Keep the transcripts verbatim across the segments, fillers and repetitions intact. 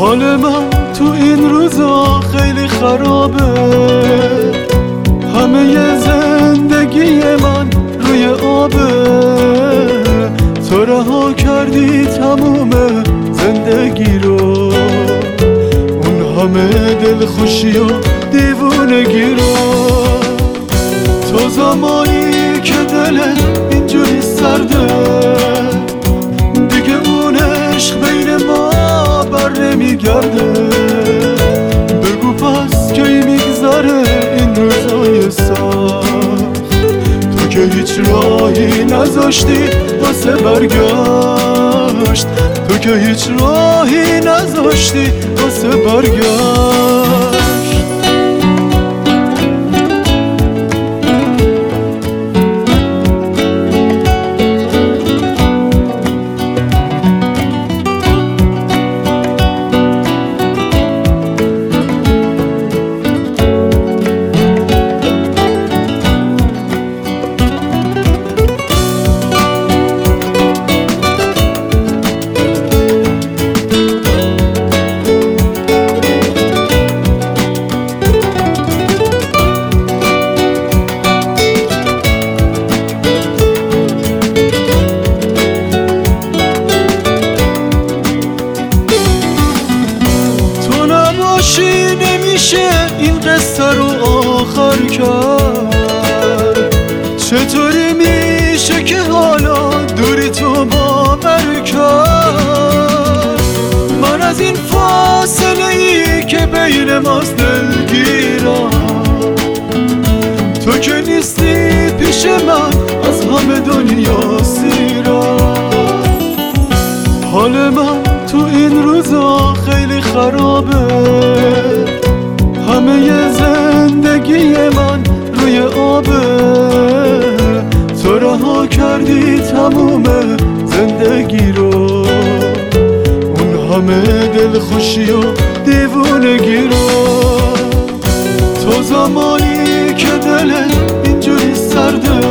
حال من تو این روزا خیلی خرابه، همه زندگی من روی آبه. تو رها کردی تموم زندگی رو، اون همه دلخوشی و دیوونگی رو. تو زمانی که دلت اینجوری سرده، دیگه اون عشق بین ما بر نمیگرده. بگو پس کی میگذره این روزای سخت، تو که هیچ راهی نذاشتی واسه برگشت، تو که هیچ راهی نذاشتی واسه برگشت. نمیشه این قصه رو آخر کرد. چطوری میشه که حالا دوری تو باور کرد؟ من از این فاصله ای که بین ماست دلگیرم، تو که نیستی پیش من از همه دنیا سیرم. حال من تو این روزا خیلی خرابه، همه زندگی من روی آبه. تو رها کردی تموم زندگی رو، اون همه دلخوشی و دیوونگی رو. تو زمانی که دلت اینجوری سرده،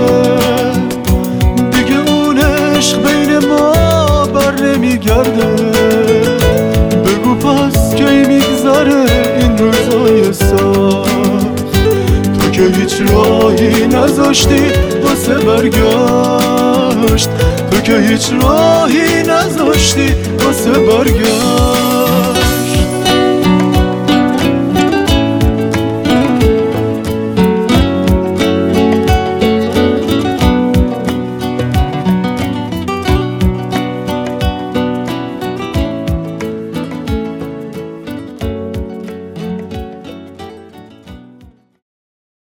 دیگه اون عشق بین ما بر نمیگرده. بگو پس کی میگذره این روزای سخت، تو که هیچ راهی نذاشتی واسه برگشت، تو که هیچ راهی نذاشتی واسه برگشت.